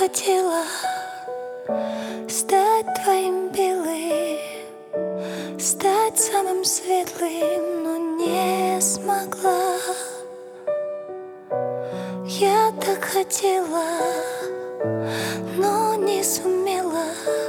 хотела стать твоим белым, стать самым светлым, но не смогла. Я так хотела, но не сумела.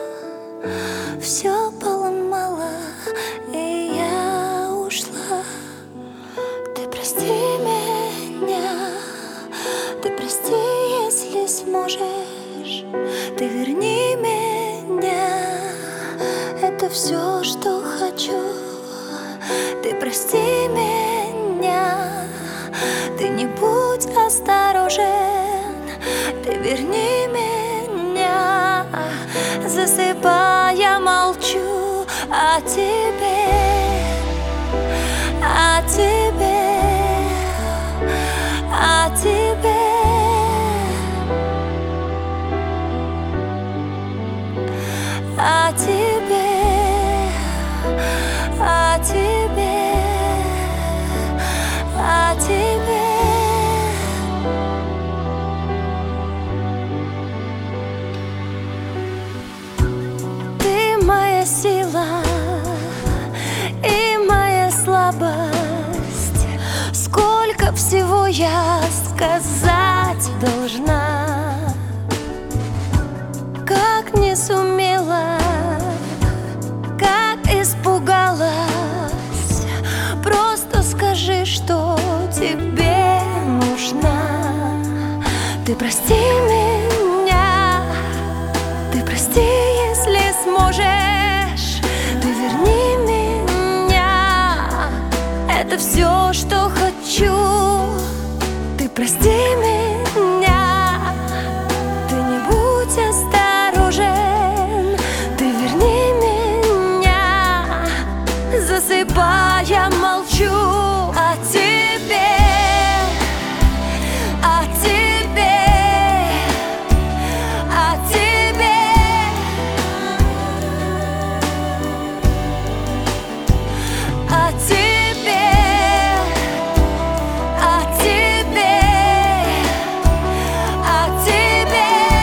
Все поломала, и я ушла. Ты прости меня, ты прости, если сможешь. Ты верни меня, это все, что хочу. Ты прости меня, ты не будь осторожен. Ты верни меня, засыпая, я молчу о тебе, о тебе, о тебе, о тебе, о тебе, о тебе. Ты моя сила и моя слабость. Сколько всего я сказать должна, как не сумела, как испугалась. Просто скажи, что тебе нужна. Ты прости меня, ты прости, если сможешь. Ты верни меня, это все, что хочу. Ты прости меня, ты не будь осторожен. Ты верни меня, засыпая, молчу о тебе, о тебе, о тебе, о тебе, о тебе, о тебе.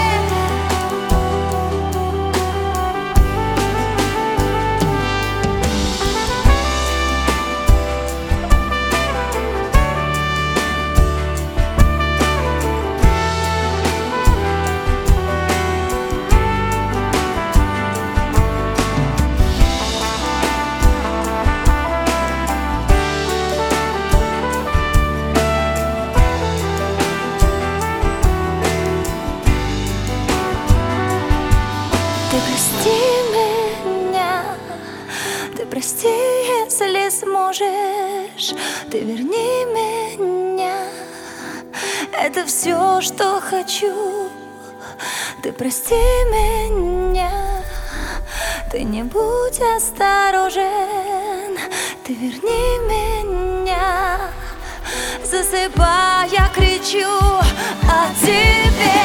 Ты прости меня, ты прости, если сможешь. Ты верни меня, это все, что хочу. Ты прости меня, ты не будь осторожен. Ты верни меня, засыпая, кричу о тебе.